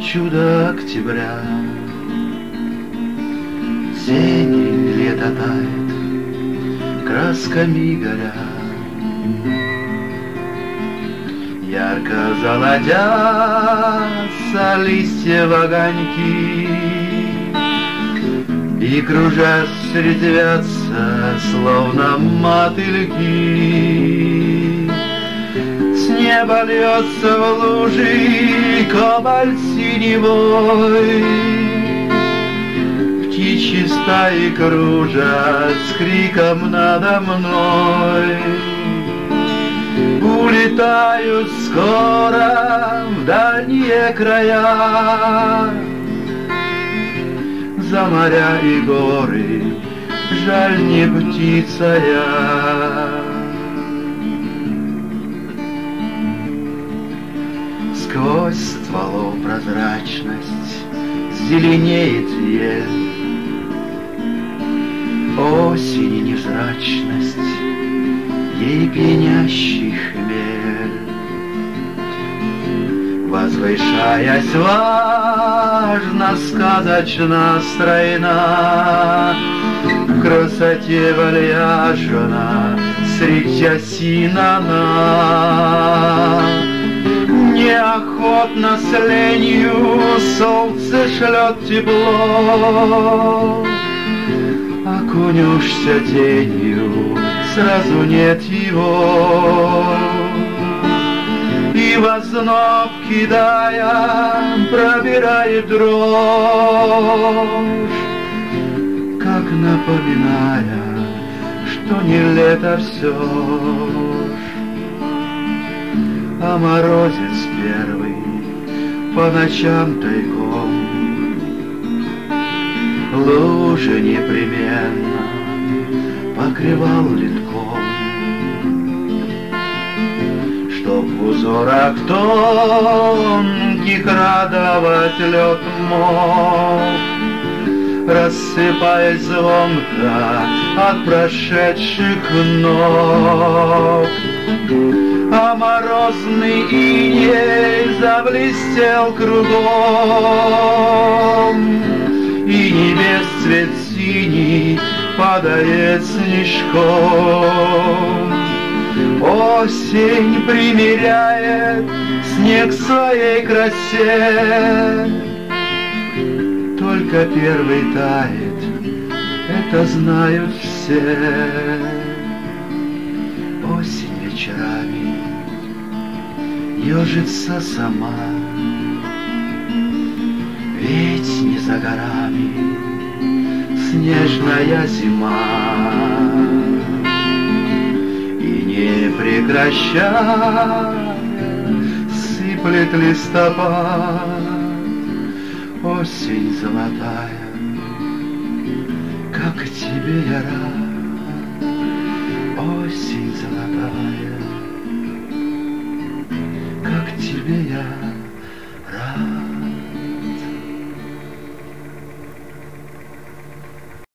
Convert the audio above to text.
чудо октября. Тени лето тает, красками горя. Ярко золотятся листья в огоньки, и, кружась, резвятся, словно мотыльки. С неба льется в лужи кобальт синевой, птичьи стаи кружат с криком надо мной. Улетают скоро в дальние края, за моря и горы, жаль, не птица я. Сквозь стволов прозрачность зеленеет ель, осени невзрачность, ей пьянящий хмель. Возвышаясь важно, сказочно стройна, в красоте вальяжна средь осин она. Неохотно с ленью солнце шлет тепло, окунешься тенью, сразу нет его. И возноб кидая, пробирает дрожь, как напоминая, что не лето все ж. А морозец первый по ночам тайком лужи непременно покрывал литком, чтоб в узорах тонких радовать лед мог, рассыпаясь звонко от прошедших ног. А морозный иней заблестел кругом, и небес цвет синий падает снежком. Осень примеряет снег своей красе, только первый тает, это знают все. Осень вечерами ежится сама, ведь не за горами снежная зима. И не прекращая сыплет листопад, осень золотая, как тебе я рад. Осень золотая, как тебе я